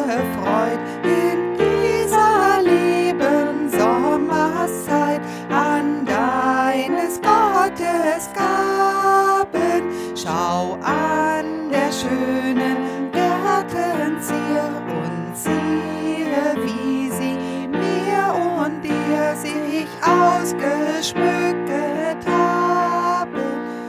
gefreut in dieser lieben Sommerszeit an deines Gottes Gaben. Schau an der schönen Gärten Zier und siehe, wie sie mir und dir sich ausgeschmückt haben,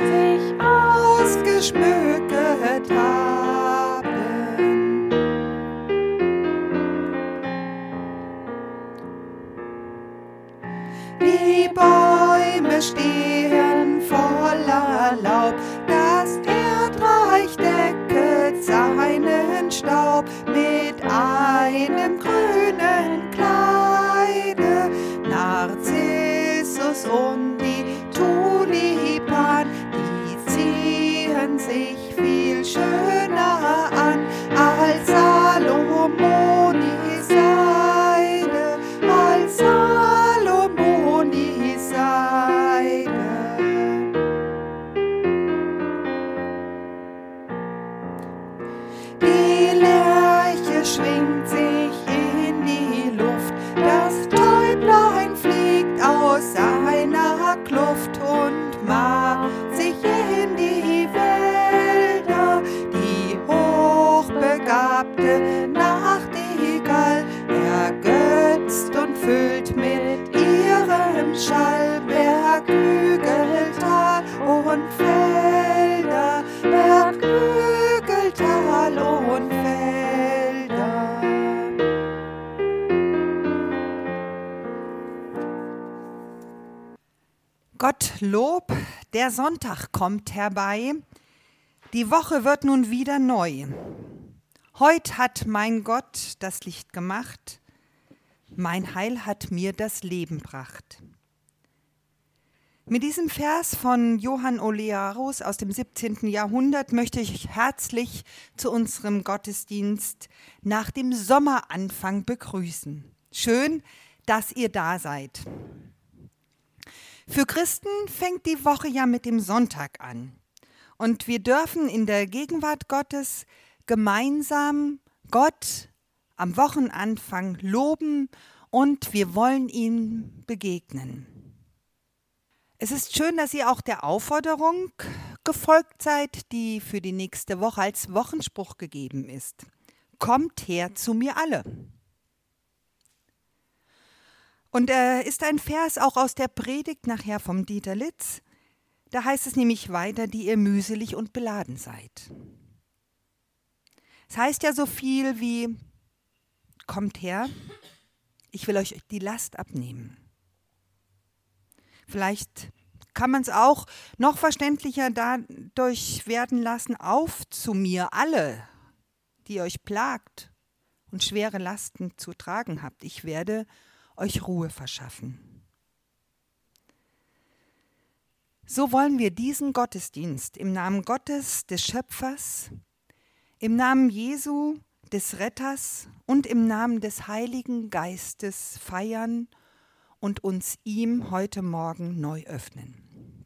Die Bäume stehen voller Laub, das Erdreich decket seinen Staub mit einem grünen Kleide. Narzissus und die Tulipan, die ziehen sich viel schöner an als Salomoni Seide, als Salomoni Seide. Die Lerche schwingt sich in die Luft, das Täublein fliegt aus seiner Kluft und macht sich in die Wälder. Die hochbegabte Nachtigall ergötzt und füllt mit ihrem Schall Berghügel, Tal und Felder, Berghügel, Tal und Felder. Gottlob, der Sonntag kommt herbei, die Woche wird nun wieder neu. Heut hat mein Gott das Licht gemacht, mein Heil hat mir das Leben gebracht. Mit diesem Vers von Johann Olearus aus dem 17. Jahrhundert möchte ich euch herzlich zu unserem Gottesdienst nach dem Sommeranfang begrüßen. Schön, dass ihr da seid. Für Christen fängt die Woche ja mit dem Sonntag an. Und wir dürfen in der Gegenwart Gottes gemeinsam Gott am Wochenanfang loben und wir wollen ihm begegnen. Es ist schön, dass ihr auch der Aufforderung gefolgt seid, die für die nächste Woche als Wochenspruch gegeben ist. Kommt her zu mir alle. Und ist ein Vers auch aus der Predigt nachher vom Dieter Litz. Da heißt es nämlich weiter, die ihr mühselig und beladen seid. Es heißt ja so viel wie, kommt her, ich will euch die Last abnehmen. Vielleicht kann man es auch noch verständlicher dadurch werden lassen, auf zu mir alle, die euch plagt und schwere Lasten zu tragen habt. Ich werde euch Ruhe verschaffen. So wollen wir diesen Gottesdienst im Namen Gottes, des Schöpfers, im Namen Jesu, des Retters und im Namen des Heiligen Geistes feiern und uns ihm heute Morgen neu öffnen.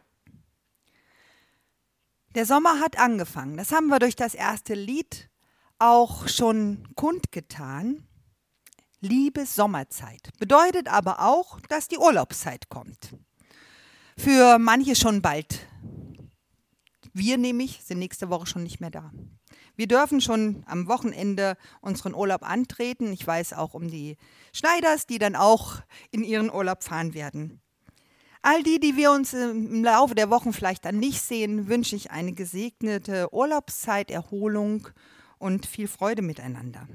Der Sommer hat angefangen. Das haben wir durch das erste Lied auch schon kundgetan. Liebe Sommerzeit. Bedeutet aber auch, dass die Urlaubszeit kommt. Für manche schon bald. Wir nämlich sind nächste Woche schon nicht mehr da. Wir dürfen schon am Wochenende unseren Urlaub antreten. Ich weiß auch um die Schneiders, die dann auch in ihren Urlaub fahren werden. All die wir uns im Laufe der Wochen vielleicht dann nicht sehen, wünsche ich eine gesegnete Urlaubszeit, Erholung und viel Freude miteinander.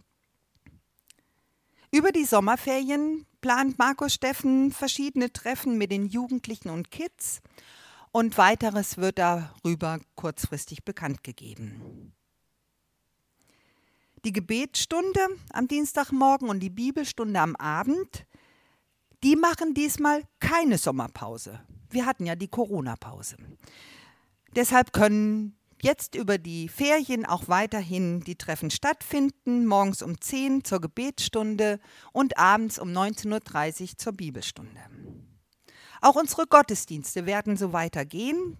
Über die Sommerferien plant Markus Steffen verschiedene Treffen mit den Jugendlichen und Kids und weiteres wird darüber kurzfristig bekannt gegeben. Die Gebetsstunde am Dienstagmorgen und die Bibelstunde am Abend, die machen diesmal keine Sommerpause. Wir hatten ja die Corona-Pause. Deshalb können jetzt über die Ferien auch weiterhin die Treffen stattfinden, morgens um 10 zur Gebetsstunde und abends um 19.30 Uhr zur Bibelstunde. Auch unsere Gottesdienste werden so weitergehen,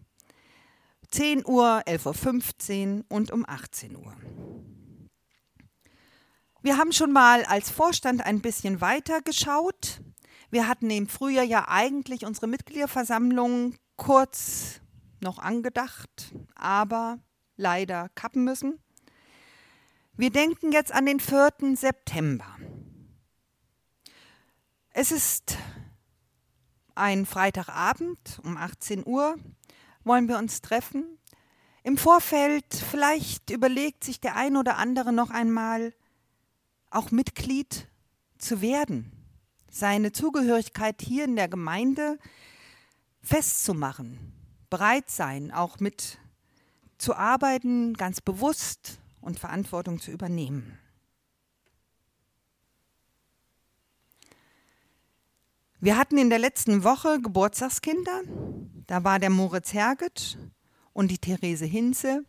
10 Uhr, 11.15 Uhr und um 18 Uhr. Wir haben schon mal als Vorstand ein bisschen weiter geschaut. Wir hatten im Frühjahr ja eigentlich unsere Mitgliederversammlung kurz noch angedacht, aber leider kappen müssen. Wir denken jetzt an den 4. September. Es ist ein Freitagabend um 18 Uhr, wollen wir uns treffen. Im Vorfeld vielleicht überlegt sich der ein oder andere noch einmal, auch Mitglied zu werden, seine Zugehörigkeit hier in der Gemeinde festzumachen, bereit sein, auch mit zu arbeiten, ganz bewusst und Verantwortung zu übernehmen. Wir hatten in der letzten Woche Geburtstagskinder. Da war der Moritz Herget und die Therese Hinze.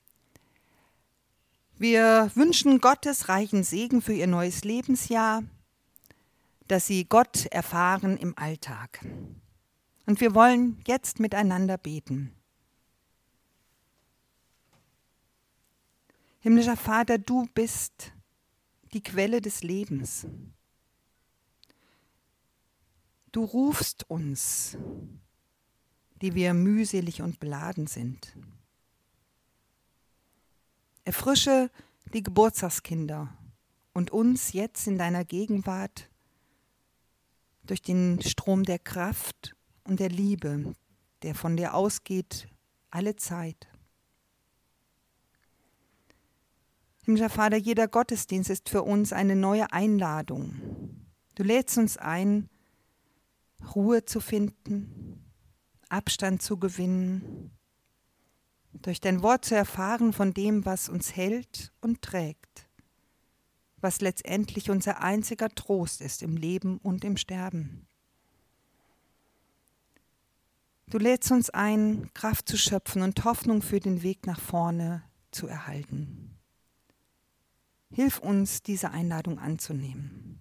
Wir wünschen Gottes reichen Segen für ihr neues Lebensjahr, dass sie Gott erfahren im Alltag. Und wir wollen jetzt miteinander beten. Himmlischer Vater, du bist die Quelle des Lebens. Du rufst uns, die wir mühselig und beladen sind. Erfrische die Geburtstagskinder und uns jetzt in deiner Gegenwart durch den Strom der Kraft und der Liebe, der von dir ausgeht, alle Zeit. Himmlischer Vater, jeder Gottesdienst ist für uns eine neue Einladung. Du lädst uns ein, Ruhe zu finden, Abstand zu gewinnen, durch dein Wort zu erfahren von dem, was uns hält und trägt, was letztendlich unser einziger Trost ist im Leben und im Sterben. Du lädst uns ein, Kraft zu schöpfen und Hoffnung für den Weg nach vorne zu erhalten. Hilf uns, diese Einladung anzunehmen.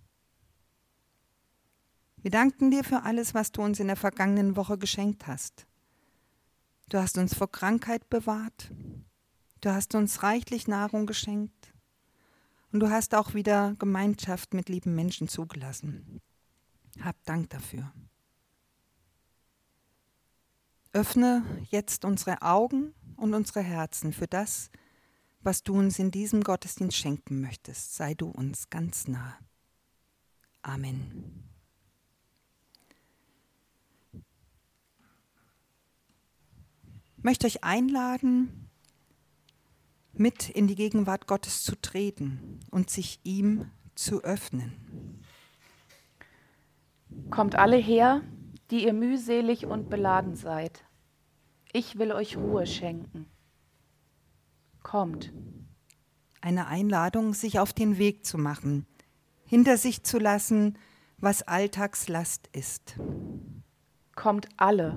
Wir danken dir für alles, was du uns in der vergangenen Woche geschenkt hast. Du hast uns vor Krankheit bewahrt. Du hast uns reichlich Nahrung geschenkt. Und du hast auch wieder Gemeinschaft mit lieben Menschen zugelassen. Hab Dank dafür. Öffne jetzt unsere Augen und unsere Herzen für das, was du uns in diesem Gottesdienst schenken möchtest. Sei du uns ganz nah. Amen. Ich möchte euch einladen, mit in die Gegenwart Gottes zu treten und sich ihm zu öffnen. Kommt alle her, die ihr mühselig und beladen seid. Ich will euch Ruhe schenken. Kommt. Eine Einladung, sich auf den Weg zu machen, hinter sich zu lassen, was Alltagslast ist. Kommt alle.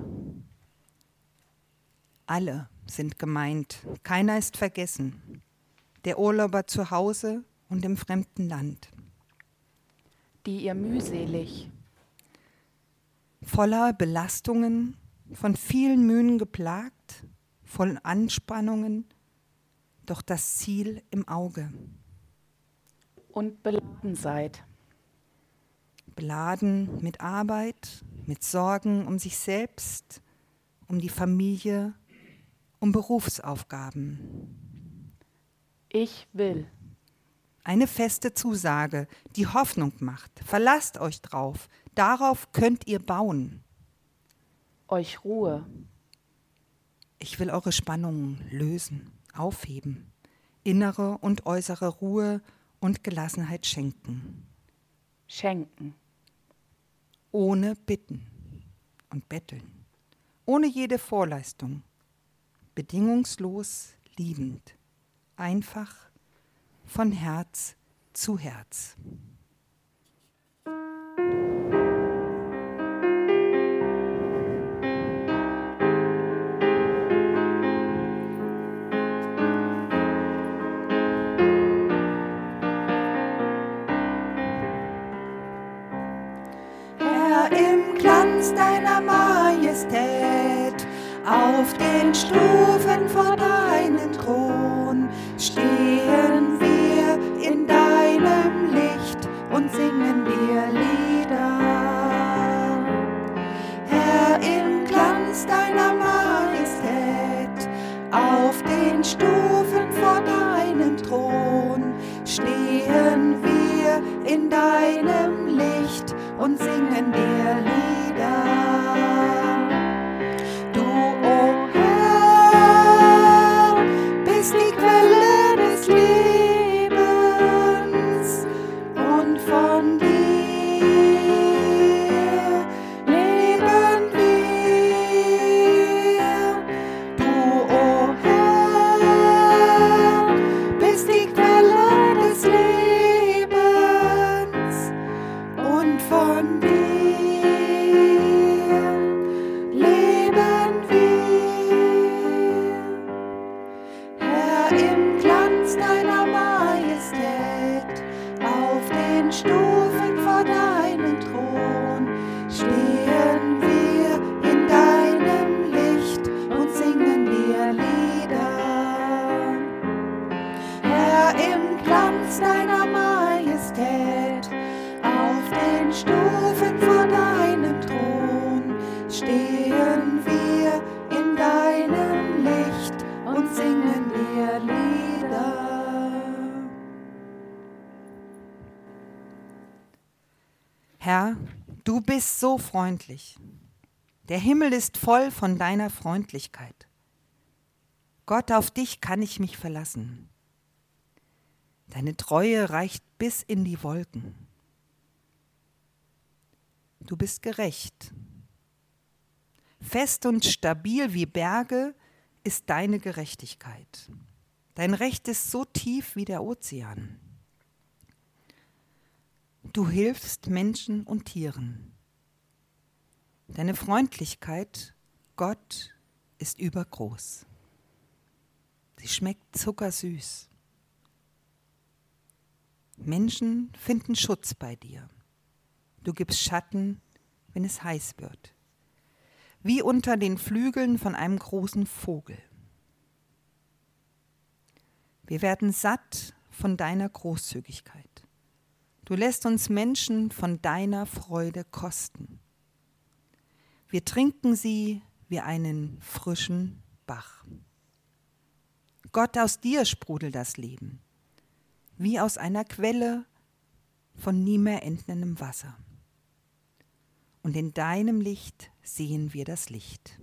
Alle sind gemeint, keiner ist vergessen. Der Urlauber zu Hause und im fremden Land. Die ihr mühselig, voller Belastungen, von vielen Mühen geplagt, voll Anspannungen, doch das Ziel im Auge. und beladen seid. Beladen mit Arbeit, mit Sorgen um sich selbst, um die Familie, um Berufsaufgaben. Ich will. Eine feste Zusage, die Hoffnung macht. Verlasst euch drauf, darauf könnt ihr bauen. Euch Ruhe. Ich will eure Spannungen lösen, aufheben, innere und äußere Ruhe und Gelassenheit schenken. Schenken. Ohne Bitten und Betteln, ohne jede Vorleistung, bedingungslos liebend, einfach von Herz zu Herz. Herr, im Glanz deiner Majestät, auf den Stufen vor deinem Thron stehen wir in deinem Glanz deiner Majestät, auf den Stufen vor deinem Thron stehen wir in deinem Licht und singen dir Lieder. Herr, im Glanz deiner Majestät, auf den Stufen vor deinem Thron stehen wir in deinem Licht und singen dir Lieder. Herr, du bist so freundlich. Der Himmel ist voll von deiner Freundlichkeit. Gott, auf dich kann ich mich verlassen. Deine Treue reicht bis in die Wolken. Du bist gerecht. Fest und stabil wie Berge ist deine Gerechtigkeit. Dein Recht ist so tief wie der Ozean. Du hilfst Menschen und Tieren. Deine Freundlichkeit, Gott, ist übergroß. Sie schmeckt zuckersüß. Menschen finden Schutz bei dir. Du gibst Schatten, wenn es heiß wird. Wie unter den Flügeln von einem großen Vogel. Wir werden satt von deiner Großzügigkeit. Du lässt uns Menschen von deiner Freude kosten. Wir trinken sie wie einen frischen Bach. Gott, aus dir sprudelt das Leben, wie aus einer Quelle von nie mehr endendem Wasser. Und in deinem Licht sehen wir das Licht.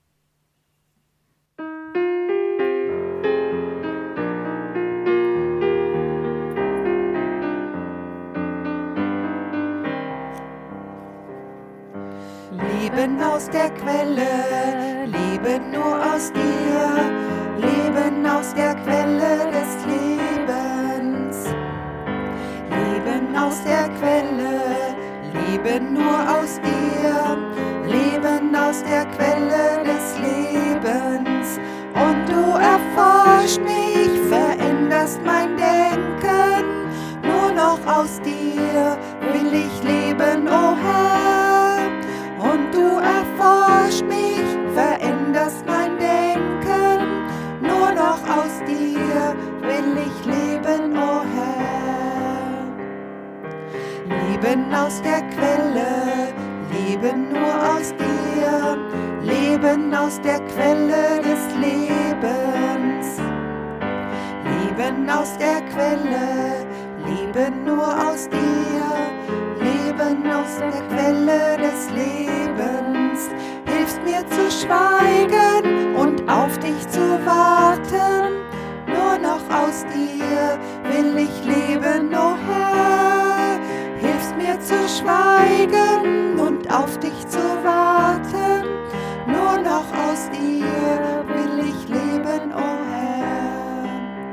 Leben aus der Quelle, Leben nur aus dir, Leben aus der Quelle des Lebens. Leben aus der Quelle, Leben nur aus dir, Leben aus der Quelle des Lebens. Und du erforscht mich, veränderst mein Denken, nur noch aus dir will ich leben, o Herr. Und du erforscht mich, veränderst mein Denken, nur noch aus dir will ich leben, o Herr. Leben aus der Quelle, Leben nur aus dir, Leben aus der Quelle des Lebens. Leben aus der Quelle, Leben nur aus dir, Leben aus der Quelle des Lebens. Hilfst mir zu schweigen und auf dich zu warten, nur noch aus dir will ich leben, o Herr. Hilfst mir zu schweigen und auf dich zu warten, nur noch aus dir will ich leben, o Herr.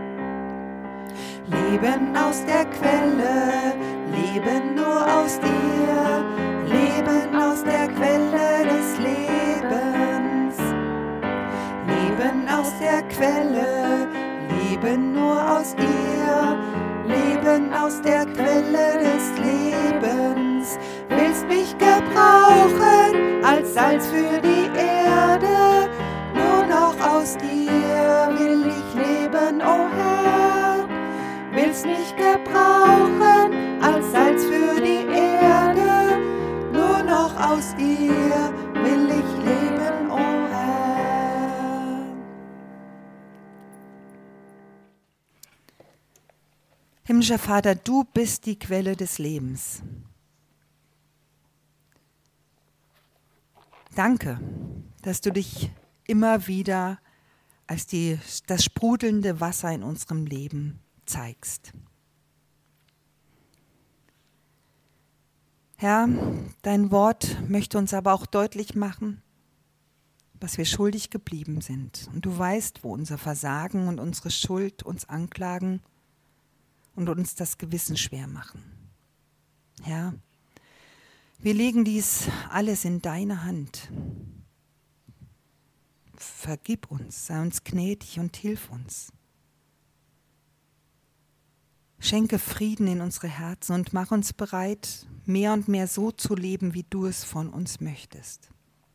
Leben aus der Quelle, Leben nur aus dir, Leben aus der Quelle des Lebens. Leben aus der Quelle, Leben nur aus dir, Leben aus der Quelle des Lebens. Willst mich gebrauchen als Salz für die Erde, nur noch aus dir will ich leben, o Herr. Willst mich gebrauchen als Salz für die Erde, nur noch aus dir will ich leben, o Herr. Himmlischer Vater, du bist die Quelle des Lebens. Danke, dass du dich immer wieder als das sprudelnde Wasser in unserem Leben zeigst. Herr, dein Wort möchte uns aber auch deutlich machen, was wir schuldig geblieben sind. Und du weißt, wo unser Versagen und unsere Schuld uns anklagen und uns das Gewissen schwer machen. Herr, wir legen dies alles in deine Hand. Vergib uns, sei uns gnädig und hilf uns. Schenke Frieden in unsere Herzen und mach uns bereit, mehr und mehr so zu leben, wie du es von uns möchtest.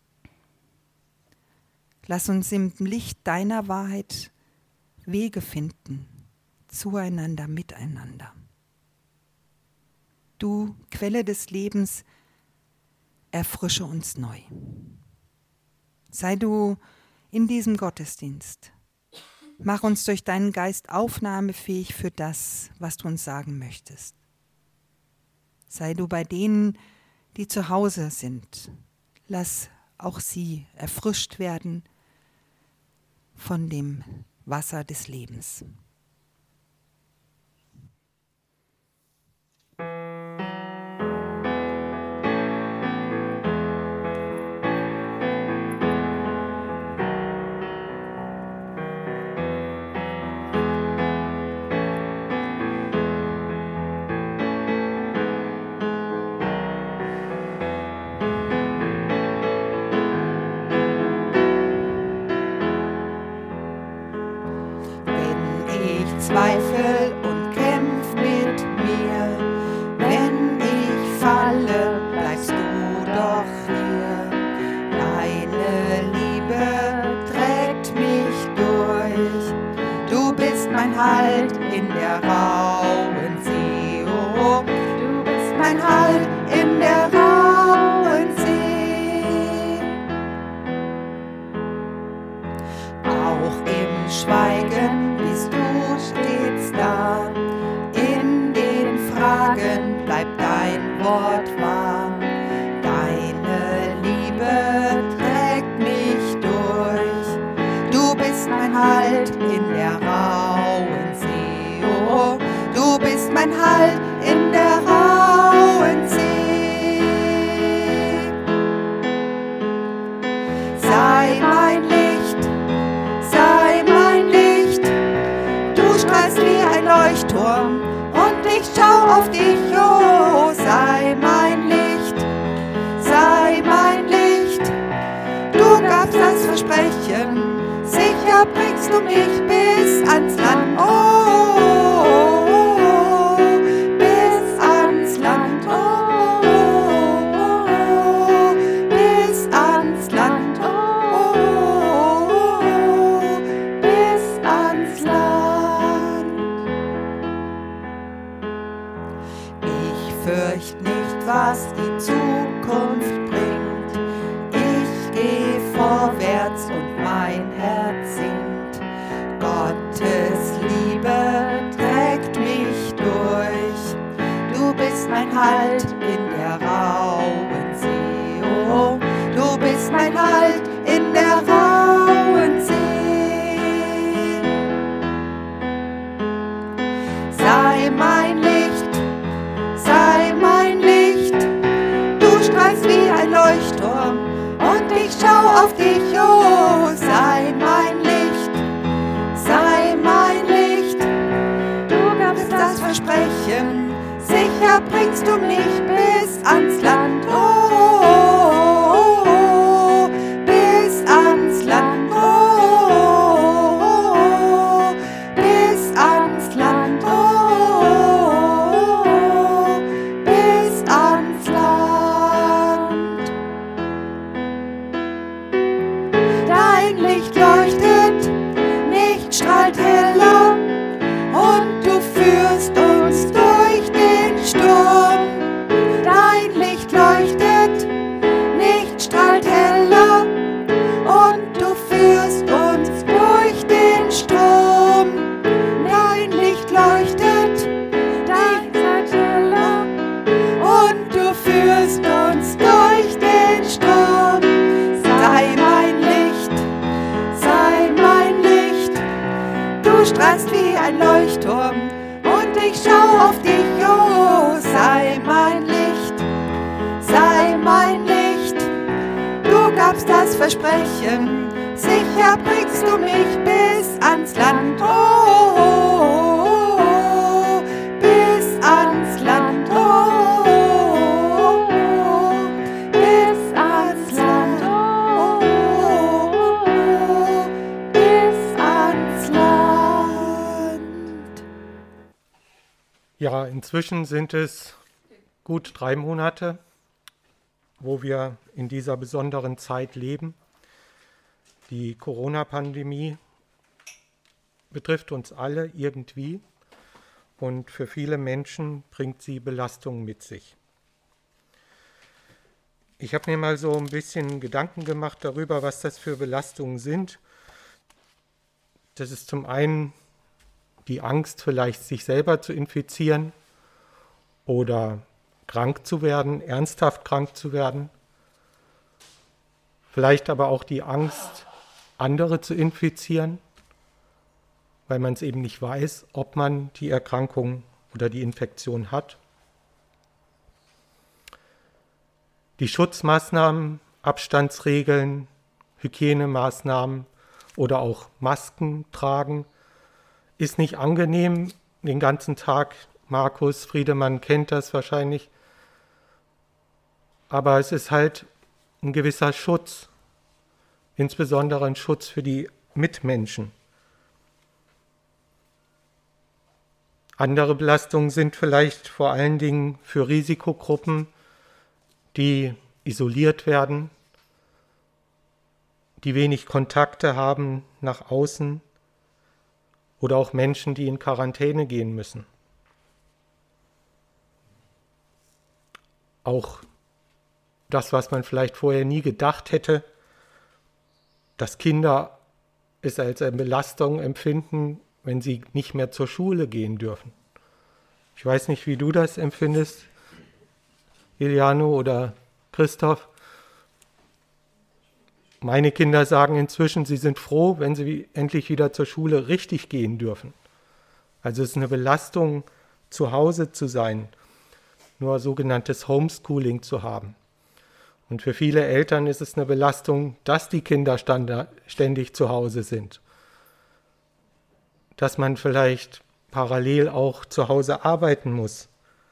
Lass uns im Licht deiner Wahrheit Wege finden, zueinander, miteinander. Du, Quelle des Lebens, erfrische uns neu. Sei du in diesem Gottesdienst. Mach uns durch deinen Geist aufnahmefähig für das, was du uns sagen möchtest. Sei du bei denen, die zu Hause sind. Lass auch sie erfrischt werden von dem Wasser des Lebens. Zweifel und kämpf mit mir. Wenn ich falle, bleibst du doch hier. Deine Liebe trägt mich durch. Du bist mein Halt in der rauen See. Oh, du bist mein Halt in der rauen See. Auch im Schweigen bist du stets da, in den Fragen bleibt dein Wort wahr. Deine Liebe trägt mich durch. Du bist mein Halt in der rauen See. Oh, du bist mein Halt in der rauen See. Sei mein Licht, sei mein Licht. Du strahlst wie ein Leuchtturm und ich schau auf dich, oh, sei mein Licht, sei mein Licht. Du gabst das Versprechen, sicher bringst du mich bis ans Land, oh, bis ans Land, oh, bis ans Land, oh, bis ans Land. Ich fürcht nicht, was die Zukunft bringt. Ich geh vorwärts und mein Herz singt. Gottes Liebe trägt mich durch. Du bist mein Halt in der rauen See. Oh, du bist mein Halt in der rauen See. Sei mein Licht, sei mein Licht. Du strahlst wie ein Leuchtturm und ich schau auf dich, oh, sei mein Licht, sei mein Licht. Du gabst das Versprechen, sicher bringst du mich bis ans Land, oh, bis ans Land, oh, bis ans Land, oh, bis ans Land. Dein Licht leuchtet, nicht strahlt heller, und du führst uns durch den Sturm. Dein Licht leuchtet, nicht strahlt heller, und du führst uns durch den Sturm. Dein Licht leuchtet, nicht strahlt heller, und du führst uns durch den Sturm. Sei mein Licht, sei mein Licht. Du strahlst wie ein Leuchtturm und ich schau auf dich, oh, sei mein Licht, sei mein Licht. Du gabst das Versprechen, sicher bringst du mich bis ans Land, oh, bis ans Land, oh, bis ans Land, oh, bis ans Land. Ja, inzwischen sind es gut 3 Monate, wo wir in dieser besonderen Zeit leben. Die Corona-Pandemie betrifft uns alle irgendwie und für viele Menschen bringt sie Belastungen mit sich. Ich habe mir mal so ein bisschen Gedanken gemacht darüber, was das für Belastungen sind. Das ist zum einen die Angst, vielleicht sich selber zu infizieren oder krank zu werden, ernsthaft krank zu werden. Vielleicht aber auch die Angst, andere zu infizieren, weil man es eben nicht weiß, ob man die Erkrankung oder die Infektion hat. Die Schutzmaßnahmen, Abstandsregeln, Hygienemaßnahmen oder auch Masken tragen, ist nicht angenehm den ganzen Tag. Markus Friedemann kennt das wahrscheinlich. Aber es ist halt ein gewisser Schutz, insbesondere ein Schutz für die Mitmenschen. Andere Belastungen sind vielleicht vor allen Dingen für Risikogruppen, die isoliert werden, die wenig Kontakte haben nach außen oder auch Menschen, die in Quarantäne gehen müssen. Auch das, was man vielleicht vorher nie gedacht hätte, dass Kinder es als eine Belastung empfinden, wenn sie nicht mehr zur Schule gehen dürfen. Ich weiß nicht, wie du das empfindest, Iliano oder Christoph. Meine Kinder sagen inzwischen, sie sind froh, wenn sie endlich wieder zur Schule richtig gehen dürfen. Also es ist eine Belastung, zu Hause zu sein, nur sogenanntes Homeschooling zu haben. Und für viele Eltern ist es eine Belastung, dass die Kinder ständig zu Hause sind. Dass man vielleicht parallel auch zu Hause arbeiten muss.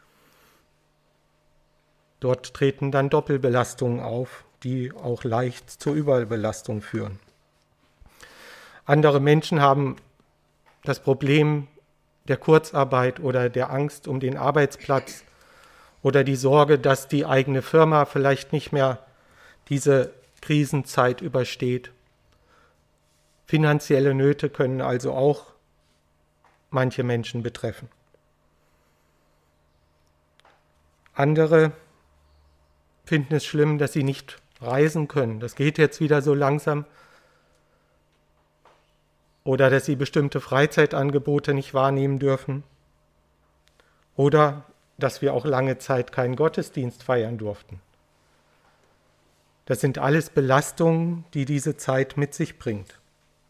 Dort treten dann Doppelbelastungen auf, die auch leicht zur Überbelastung führen. Andere Menschen haben das Problem der Kurzarbeit oder der Angst um den Arbeitsplatz oder die Sorge, dass die eigene Firma vielleicht nicht mehr diese Krisenzeit übersteht. Finanzielle Nöte können also auch manche Menschen betreffen. Andere finden es schlimm, dass sie nicht reisen können. Das geht jetzt wieder so langsam. Oder dass sie bestimmte Freizeitangebote nicht wahrnehmen dürfen. Oder dass wir auch lange Zeit keinen Gottesdienst feiern durften. Das sind alles Belastungen, die diese Zeit mit sich bringt.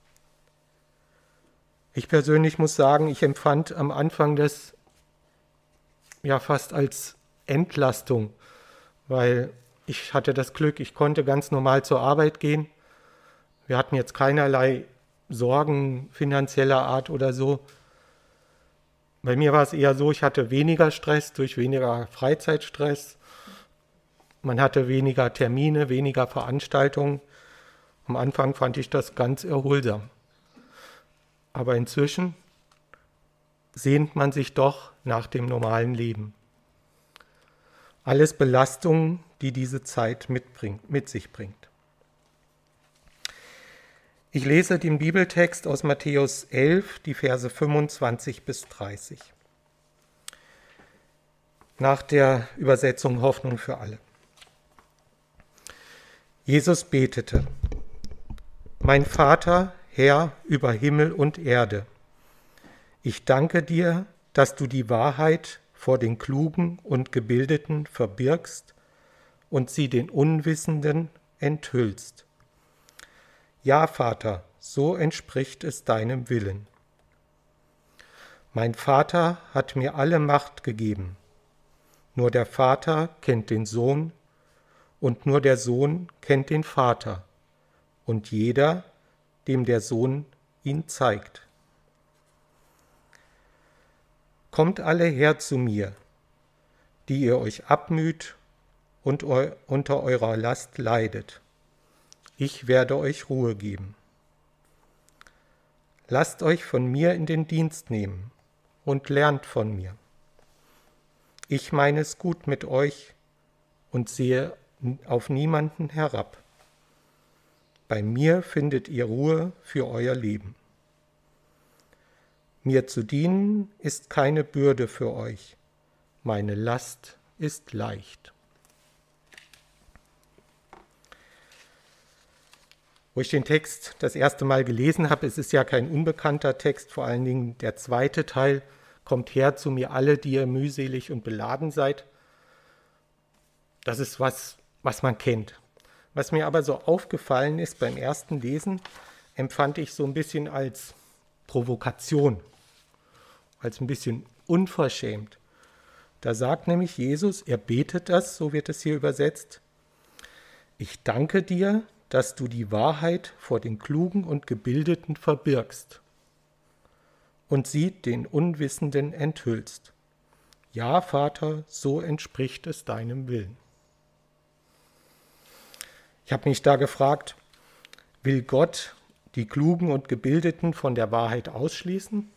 Ich persönlich muss sagen, ich empfand am Anfang das ja fast als Entlastung, weil ich hatte das Glück, ich konnte ganz normal zur Arbeit gehen. Wir hatten jetzt keinerlei Sorgen finanzieller Art oder so. Bei mir war es eher so, ich hatte weniger Stress durch weniger Freizeitstress. Man hatte weniger Termine, weniger Veranstaltungen. Am Anfang fand ich das ganz erholsam. Aber inzwischen sehnt man sich doch nach dem normalen Leben. Alles Belastungen, die diese Zeit mit sich bringt. Ich lese den Bibeltext aus Matthäus 11, die Verse 25 bis 30. Nach der Übersetzung Hoffnung für alle. Jesus betete: Mein Vater, Herr über Himmel und Erde, ich danke dir, dass du die Wahrheit vor den Klugen und Gebildeten verbirgst und sie den Unwissenden enthüllst. Ja, Vater, so entspricht es deinem Willen. Mein Vater hat mir alle Macht gegeben. Nur der Vater kennt den Sohn und nur der Sohn kennt den Vater und jeder, dem der Sohn ihn zeigt. Kommt alle her zu mir, die ihr euch abmüht und unter eurer Last leidet. Ich werde euch Ruhe geben. Lasst euch von mir in den Dienst nehmen und lernt von mir, Ich meine es gut mit euch und sehe auf niemanden herab. Bei mir findet ihr Ruhe für euer Leben. Mir zu dienen ist keine Bürde für euch. Meine Last ist leicht. Wo ich den Text das erste Mal gelesen habe, es ist ja kein unbekannter Text, vor allen Dingen der zweite Teil, kommt her zu mir alle, die ihr mühselig und beladen seid. Das ist was man kennt. Was mir aber so aufgefallen ist beim ersten Lesen, empfand ich so ein bisschen als Provokation, als ein bisschen unverschämt. Da sagt nämlich Jesus, er betet das, so wird es hier übersetzt: Ich danke dir, dass du die Wahrheit vor den Klugen und Gebildeten verbirgst und sie den Unwissenden enthüllst. Ja, Vater, so entspricht es deinem Willen. Ich habe mich da gefragt, will Gott die Klugen und Gebildeten von der Wahrheit ausschließen?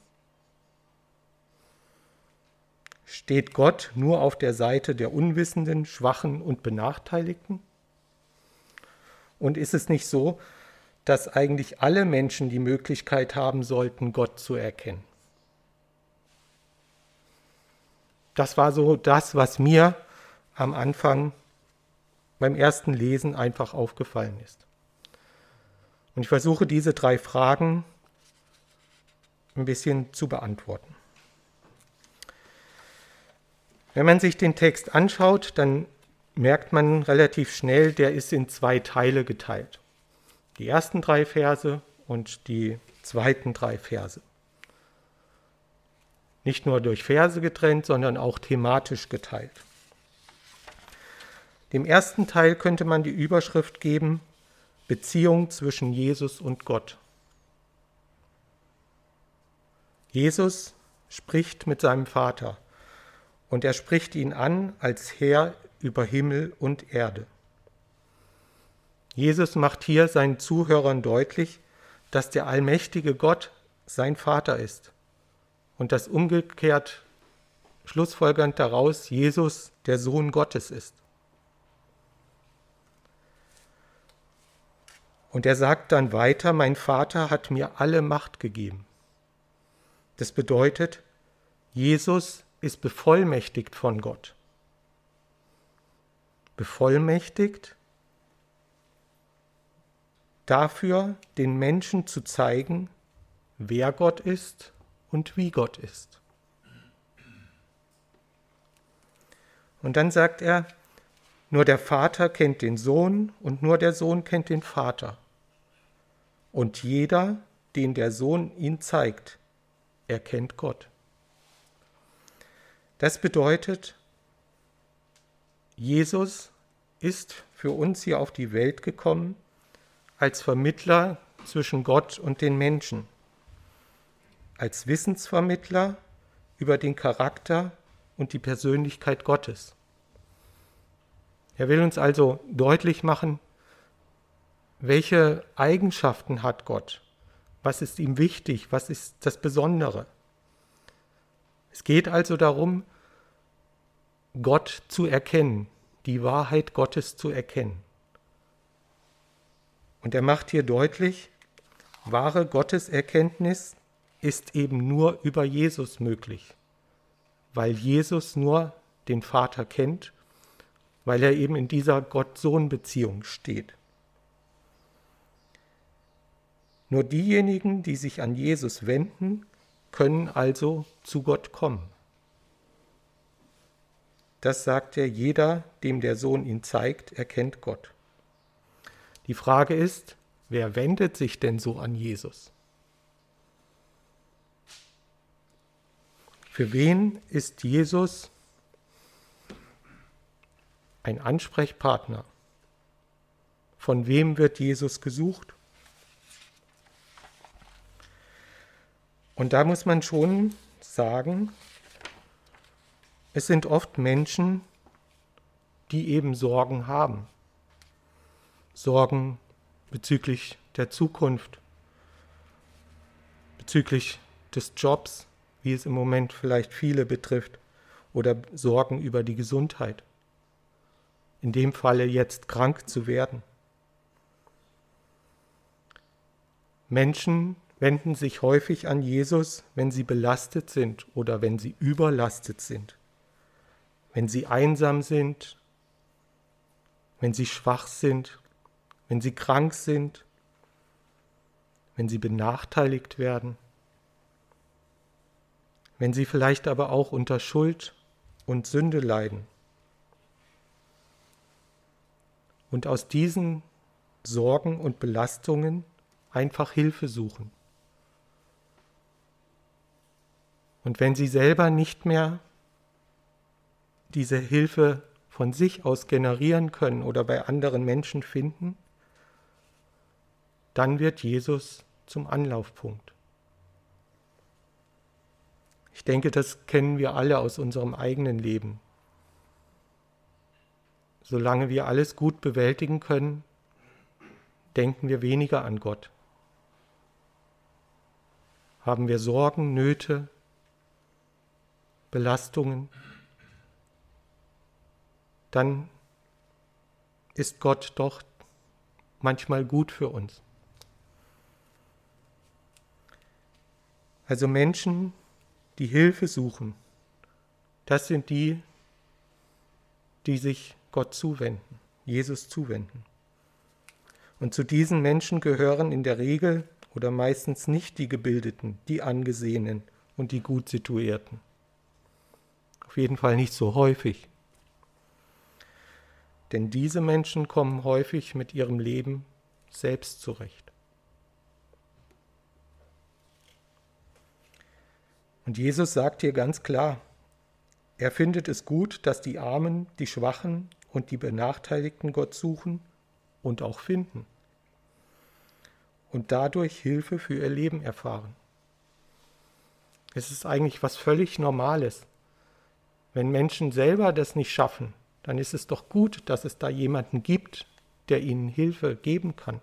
Steht Gott nur auf der Seite der Unwissenden, Schwachen und Benachteiligten? Und ist es nicht so, dass eigentlich alle Menschen die Möglichkeit haben sollten, Gott zu erkennen? Das war so das, was mir am Anfang beim ersten Lesen einfach aufgefallen ist. Und ich versuche, diese 3 Fragen ein bisschen zu beantworten. Wenn man sich den Text anschaut, dann merkt man relativ schnell, der ist in 2 Teile geteilt. Die ersten 3 Verse und die zweiten 3 Verse. Nicht nur durch Verse getrennt, sondern auch thematisch geteilt. Dem ersten Teil könnte man die Überschrift geben: Beziehung zwischen Jesus und Gott. Jesus spricht mit seinem Vater und er spricht ihn an als Herr über Himmel und Erde. Jesus macht hier seinen Zuhörern deutlich, dass der allmächtige Gott sein Vater ist und dass umgekehrt schlussfolgernd daraus Jesus der Sohn Gottes ist. Und er sagt dann weiter: Mein Vater hat mir alle Macht gegeben. Das bedeutet, Jesus ist bevollmächtigt von Gott. Bevollmächtigt dafür, den Menschen zu zeigen, wer Gott ist und wie Gott ist. Und dann sagt er, nur der Vater kennt den Sohn und nur der Sohn kennt den Vater. Und jeder, den der Sohn ihn zeigt, erkennt Gott. Das bedeutet, Jesus ist für uns hier auf die Welt gekommen als Vermittler zwischen Gott und den Menschen, als Wissensvermittler über den Charakter und die Persönlichkeit Gottes. Er will uns also deutlich machen, welche Eigenschaften hat Gott, was ist ihm wichtig, was ist das Besondere. Es geht also darum, Gott zu erkennen, die Wahrheit Gottes zu erkennen. Und er macht hier deutlich, wahre Gotteserkenntnis ist eben nur über Jesus möglich, weil Jesus nur den Vater kennt, weil er eben in dieser Gott-Sohn-Beziehung steht. Nur diejenigen, die sich an Jesus wenden, können also zu Gott kommen. Das sagt er, jeder, dem der Sohn ihn zeigt, erkennt Gott. Die Frage ist, wer wendet sich denn so an Jesus? Für wen ist Jesus ein Ansprechpartner? Von wem wird Jesus gesucht? Und da muss man schon sagen, es sind oft Menschen, die eben Sorgen haben. Sorgen bezüglich der Zukunft, bezüglich des Jobs, wie es im Moment vielleicht viele betrifft, oder Sorgen über die Gesundheit. In dem Falle jetzt krank zu werden. Menschen wenden sich häufig an Jesus, wenn sie belastet sind oder wenn sie überlastet sind, wenn sie einsam sind, wenn sie schwach sind, wenn sie krank sind, wenn sie benachteiligt werden, wenn sie vielleicht aber auch unter Schuld und Sünde leiden. Und aus diesen Sorgen und Belastungen einfach Hilfe suchen. Und wenn sie selber nicht mehr diese Hilfe von sich aus generieren können oder bei anderen Menschen finden, dann wird Jesus zum Anlaufpunkt. Ich denke, das kennen wir alle aus unserem eigenen Leben. Solange wir alles gut bewältigen können, denken wir weniger an Gott. Haben wir Sorgen, Nöte, Belastungen, dann ist Gott doch manchmal gut für uns. Also Menschen, die Hilfe suchen, das sind die, die sich Gott zuwenden, Jesus zuwenden. Und zu diesen Menschen gehören in der Regel oder meistens nicht die Gebildeten, die Angesehenen und die gut Situierten. Auf jeden Fall nicht so häufig. Denn diese Menschen kommen häufig mit ihrem Leben selbst zurecht. Und Jesus sagt hier ganz klar, er findet es gut, dass die Armen, die Schwachen und die Benachteiligten Gott suchen und auch finden und dadurch Hilfe für ihr Leben erfahren. Es ist eigentlich was völlig Normales. Wenn Menschen selber das nicht schaffen, dann ist es doch gut, dass es da jemanden gibt, der ihnen Hilfe geben kann.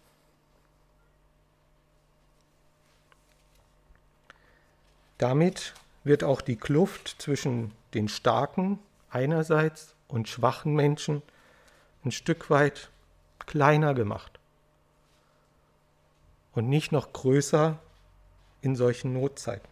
Damit wird auch die Kluft zwischen den starken einerseits und schwachen Menschen ein Stück weit kleiner gemacht und nicht noch größer in solchen Notzeiten.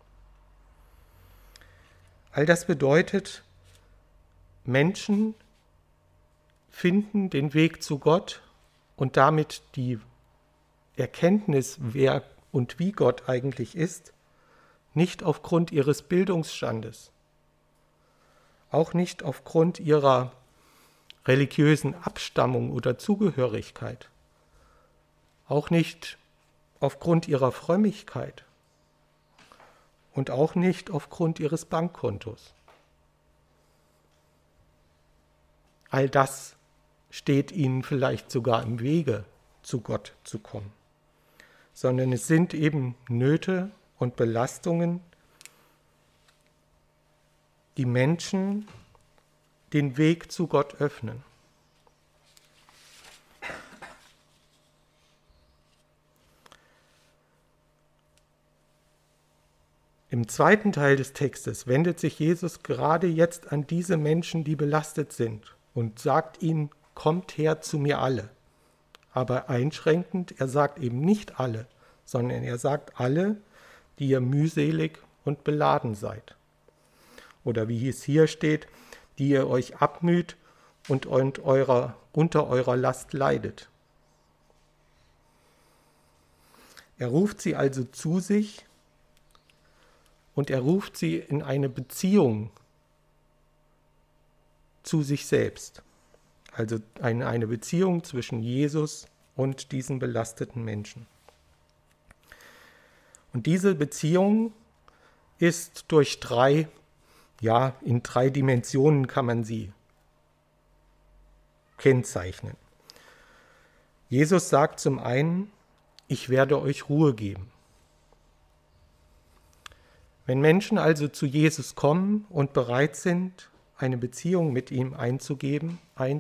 All das bedeutet, Menschen finden den Weg zu Gott und damit die Erkenntnis, wer und wie Gott eigentlich ist, nicht aufgrund ihres Bildungsstandes, auch nicht aufgrund ihrer religiösen Abstammung oder Zugehörigkeit, auch nicht aufgrund ihrer Frömmigkeit und auch nicht aufgrund ihres Bankkontos. All das steht ihnen vielleicht sogar im Wege, zu Gott zu kommen, sondern es sind eben Nöte und Belastungen, die Menschen den Weg zu Gott öffnen. Im zweiten Teil des Textes wendet sich Jesus gerade jetzt an diese Menschen, die belastet sind, und sagt ihnen, kommt her zu mir alle. Aber einschränkend, er sagt eben nicht alle, sondern er sagt alle, die ihr mühselig und beladen seid. Oder wie es hier steht, die ihr euch abmüht und unter eurer Last leidet. Er ruft sie also zu sich und er ruft sie in eine Beziehung zu sich selbst. Also eine Beziehung zwischen Jesus und diesen belasteten Menschen. Und diese Beziehung ist durch in drei Dimensionen kann man sie kennzeichnen. Jesus sagt zum einen, ich werde euch Ruhe geben. Wenn Menschen also zu Jesus kommen und bereit sind, eine Beziehung mit ihm einzugehen,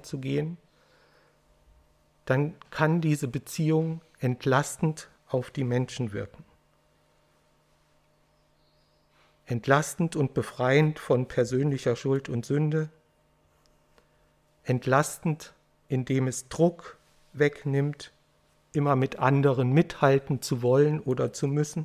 dann kann diese Beziehung entlastend auf die Menschen wirken. entlastend und befreiend von persönlicher Schuld und Sünde, entlastend, indem es Druck wegnimmt, immer mit anderen mithalten zu wollen oder zu müssen,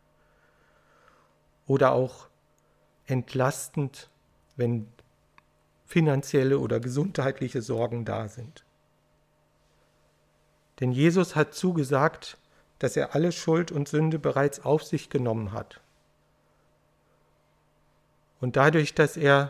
oder auch entlastend, wenn finanzielle oder gesundheitliche Sorgen da sind. Denn Jesus hat zugesagt, dass er alle Schuld und Sünde bereits auf sich genommen hat. Und dadurch, dass er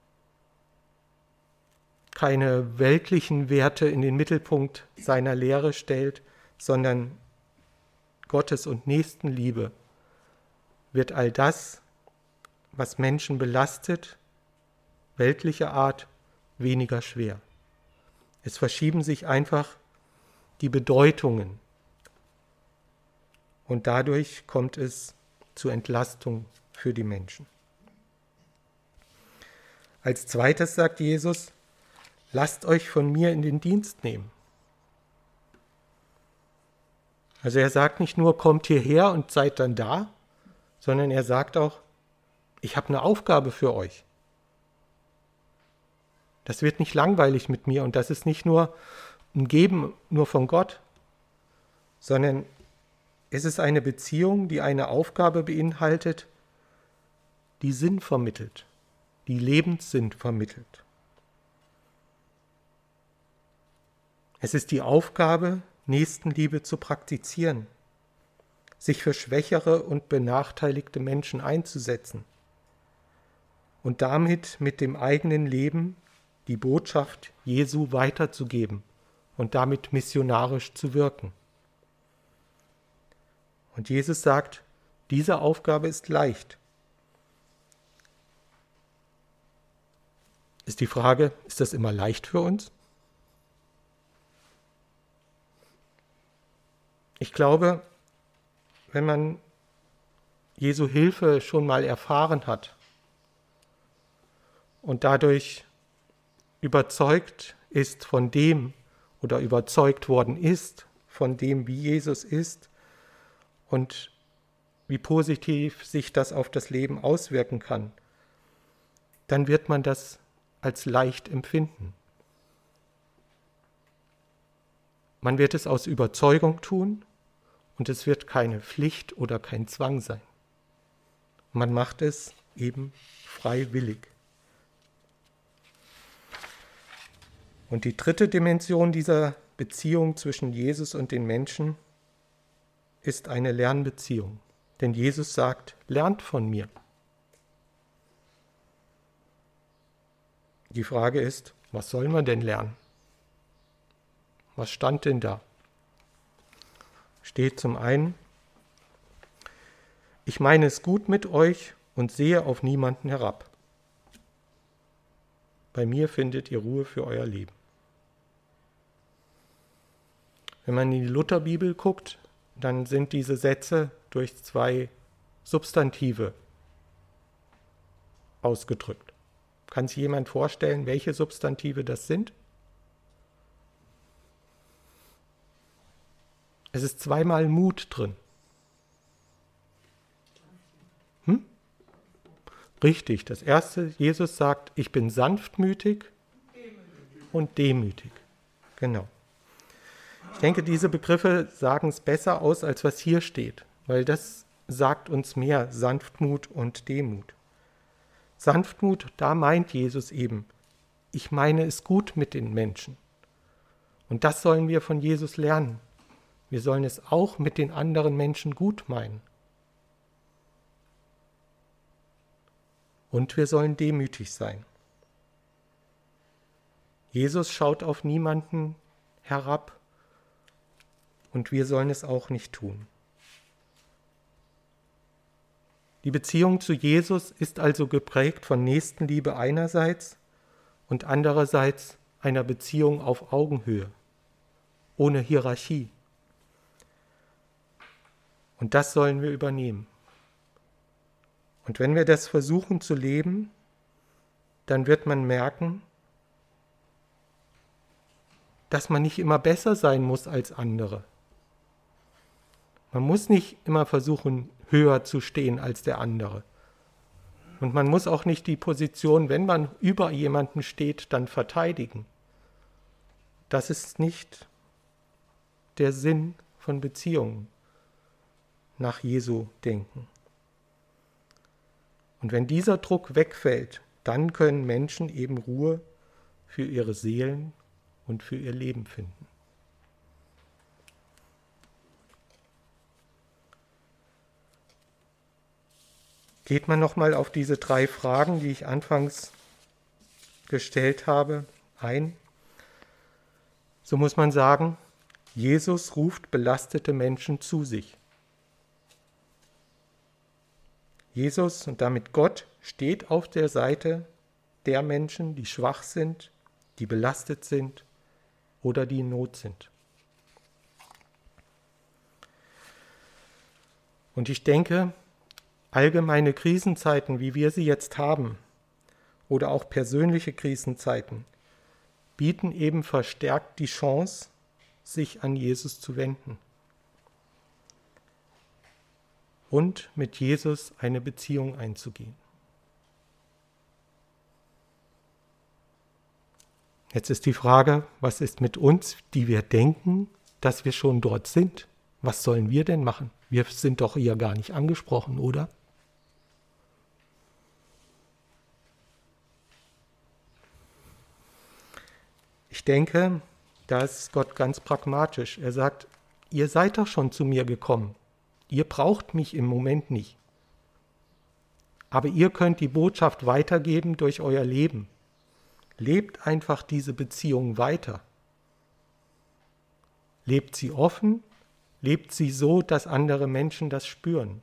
keine weltlichen Werte in den Mittelpunkt seiner Lehre stellt, sondern Gottes- und Nächstenliebe, wird all das, was Menschen belastet, weltlicher Art, weniger schwer. Es verschieben sich einfach die Bedeutungen und dadurch kommt es zur Entlastung für die Menschen. Als zweites sagt Jesus, lasst euch von mir in den Dienst nehmen. Also er sagt nicht nur, kommt hierher und seid dann da, sondern er sagt auch, ich habe eine Aufgabe für euch. Das wird nicht langweilig mit mir und das ist nicht nur ein Geben nur von Gott, sondern es ist eine Beziehung, die eine Aufgabe beinhaltet, die Sinn vermittelt, die Lebenssinn vermittelt. Es ist die Aufgabe, Nächstenliebe zu praktizieren, sich für schwächere und benachteiligte Menschen einzusetzen und damit mit dem eigenen Leben die Botschaft Jesu weiterzugeben und damit missionarisch zu wirken. Und Jesus sagt, diese Aufgabe ist leicht. Ist die Frage, ist das immer leicht für uns? Ich glaube, wenn man Jesu Hilfe schon mal erfahren hat und dadurch überzeugt ist von dem oder überzeugt worden ist von dem, wie Jesus ist und wie positiv sich das auf das Leben auswirken kann, dann wird man das als leicht empfinden. Man wird es aus Überzeugung tun und es wird keine Pflicht oder kein Zwang sein. Man macht es eben freiwillig. Und die dritte Dimension dieser Beziehung zwischen Jesus und den Menschen ist eine Lernbeziehung. Denn Jesus sagt, lernt von mir. Die Frage ist, was soll man denn lernen? Was stand denn da? Steht zum einen, ich meine es gut mit euch und sehe auf niemanden herab. Bei mir findet ihr Ruhe für euer Leben. Wenn man in die Lutherbibel guckt, dann sind diese Sätze durch 2 Substantive ausgedrückt. Kann sich jemand vorstellen, welche Substantive das sind? Es ist 2-mal Mut drin. Richtig, das erste, Jesus sagt, ich bin sanftmütig und demütig. Genau. Ich denke, diese Begriffe sagen es besser aus, als was hier steht, weil das sagt uns mehr, Sanftmut und Demut. Sanftmut, da meint Jesus eben, ich meine es gut mit den Menschen. Und das sollen wir von Jesus lernen. Wir sollen es auch mit den anderen Menschen gut meinen. Und wir sollen demütig sein. Jesus schaut auf niemanden herab und wir sollen es auch nicht tun. Die Beziehung zu Jesus ist also geprägt von Nächstenliebe einerseits und andererseits einer Beziehung auf Augenhöhe, ohne Hierarchie. Und das sollen wir übernehmen. Und wenn wir das versuchen zu leben, dann wird man merken, dass man nicht immer besser sein muss als andere. Man muss nicht immer versuchen, höher zu stehen als der andere, Und man muss auch nicht die Position, wenn man über jemanden steht, dann verteidigen. Das ist nicht der Sinn von Beziehungen nach Jesu Denken. Und wenn dieser Druck wegfällt, dann können Menschen eben Ruhe für ihre Seelen und für ihr Leben finden. Geht man nochmal auf diese 3 Fragen, die ich anfangs gestellt habe, ein, so muss man sagen, Jesus ruft belastete Menschen zu sich. Jesus und damit Gott steht auf der Seite der Menschen, die schwach sind, die belastet sind oder die in Not sind. Und ich denke, allgemeine Krisenzeiten, wie wir sie jetzt haben, oder auch persönliche Krisenzeiten, bieten eben verstärkt die Chance, sich an Jesus zu wenden und mit Jesus eine Beziehung einzugehen. Jetzt ist die Frage, was ist mit uns, die wir denken, dass wir schon dort sind? Was sollen wir denn machen? Wir sind doch hier gar nicht angesprochen, oder? Ich denke, da ist Gott ganz pragmatisch. Er sagt, ihr seid doch schon zu mir gekommen. Ihr braucht mich im Moment nicht. Aber ihr könnt die Botschaft weitergeben durch euer Leben. Lebt einfach diese Beziehung weiter. Lebt sie offen, lebt sie so, dass andere Menschen das spüren.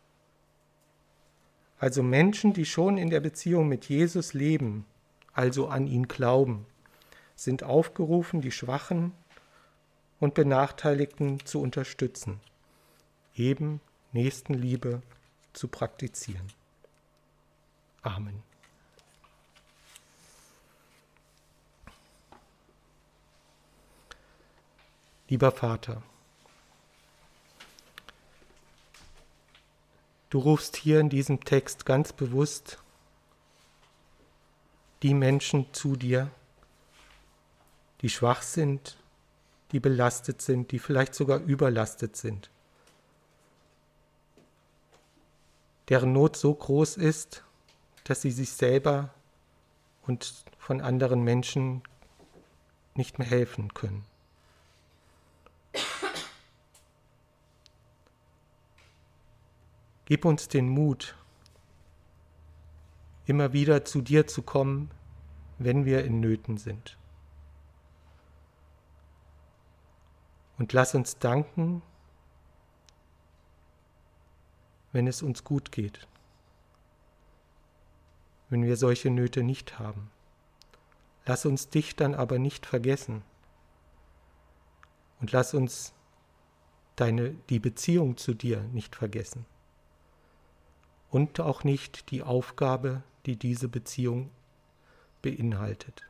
Also Menschen, die schon in der Beziehung mit Jesus leben, also an ihn glauben, sind aufgerufen, die Schwachen und Benachteiligten zu unterstützen, eben Nächstenliebe zu praktizieren. Amen. Lieber Vater, du rufst hier in diesem Text ganz bewusst die Menschen zu dir, die schwach sind, die belastet sind, die vielleicht sogar überlastet sind, deren Not so groß ist, dass sie sich selber und von anderen Menschen nicht mehr helfen können. Gib uns den Mut, immer wieder zu dir zu kommen, wenn wir in Nöten sind. Und lass uns danken, wenn es uns gut geht, wenn wir solche Nöte nicht haben. Lass uns dich dann aber nicht vergessen und lass uns die Beziehung zu dir nicht vergessen und auch nicht die Aufgabe, die diese Beziehung beinhaltet.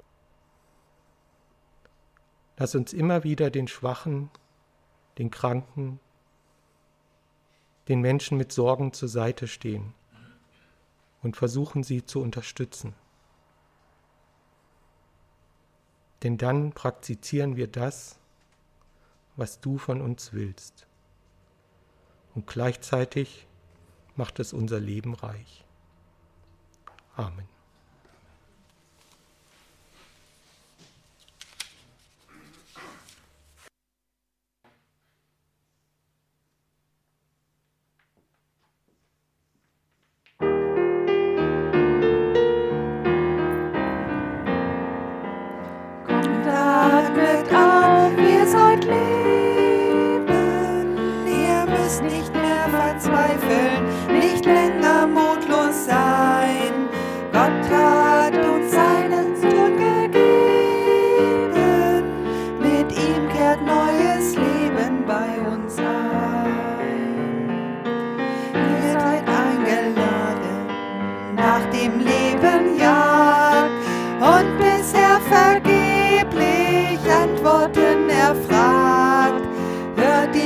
Lass uns immer wieder den Schwachen, den Kranken, den Menschen mit Sorgen zur Seite stehen und versuchen, sie zu unterstützen. Denn dann praktizieren wir das, was du von uns willst. Und gleichzeitig macht es unser Leben reich. Amen.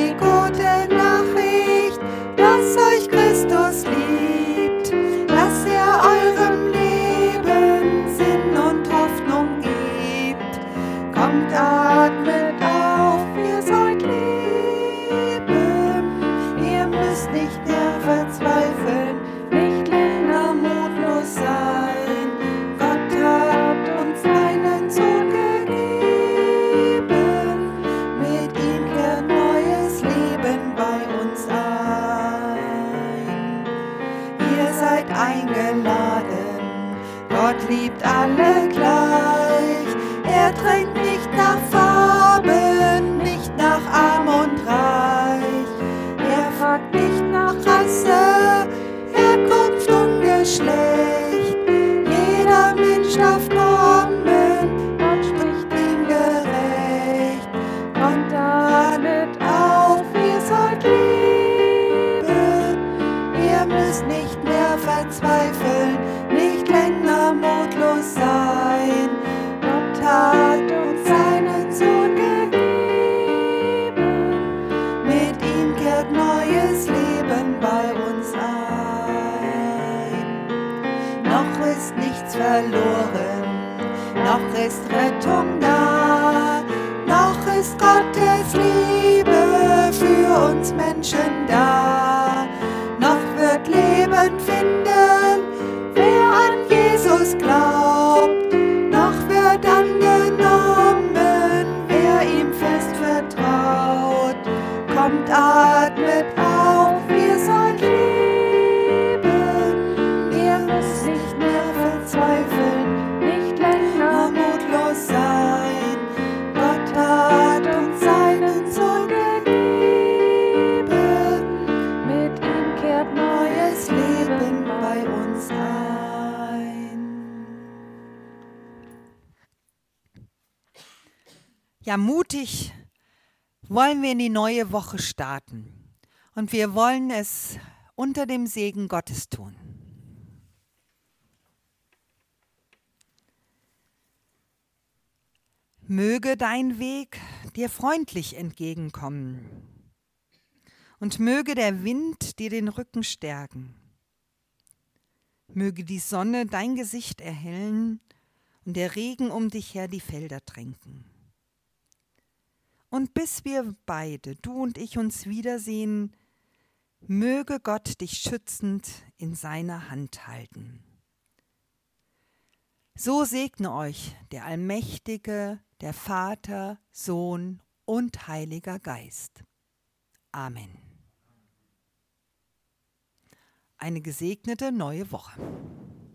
Dass euch Christus liebt, dass Gott liebt alle gleich. Er drängt nicht nach Farben, nicht nach Arm und Reich. Er fragt nicht nach Rasse, Herkunft und Geschlecht. Jeder Mensch darf kommen, Gott spricht ihm gerecht. Kommt damit auf, ihr sollt leben. Ihr müsst nicht mehr verzweifeln, nicht länger mutlos sein. Gott hat uns seinen Sohn gegeben. Mit ihm kehrt neues Leben bei uns ein. Noch ist nichts verloren, noch ist Rettung da. Noch ist Gottes Liebe für uns Menschen da. Noch wird Leben finden, wer an Jesus glaubt. Noch wird angenommen, wer ihm fest vertraut. Kommt, atmet auf, ihr sollt leben. Ihr müsst nicht mehr verzweifeln, nicht länger mutlos sein. Gott hat uns seinen Sohn gegeben. Mit ihm kehrt neues Leben bei uns ein. Ja, mutig wollen wir in die neue Woche starten. Und wir wollen es unter dem Segen Gottes tun. Möge dein Weg dir freundlich entgegenkommen und möge der Wind dir den Rücken stärken. Möge die Sonne dein Gesicht erhellen und der Regen um dich her die Felder tränken. Und bis wir beide, du und ich, uns wiedersehen, möge Gott dich schützend in seiner Hand halten. So segne euch der Allmächtige, der Vater, Sohn und Heiliger Geist. Amen. Eine gesegnete neue Woche.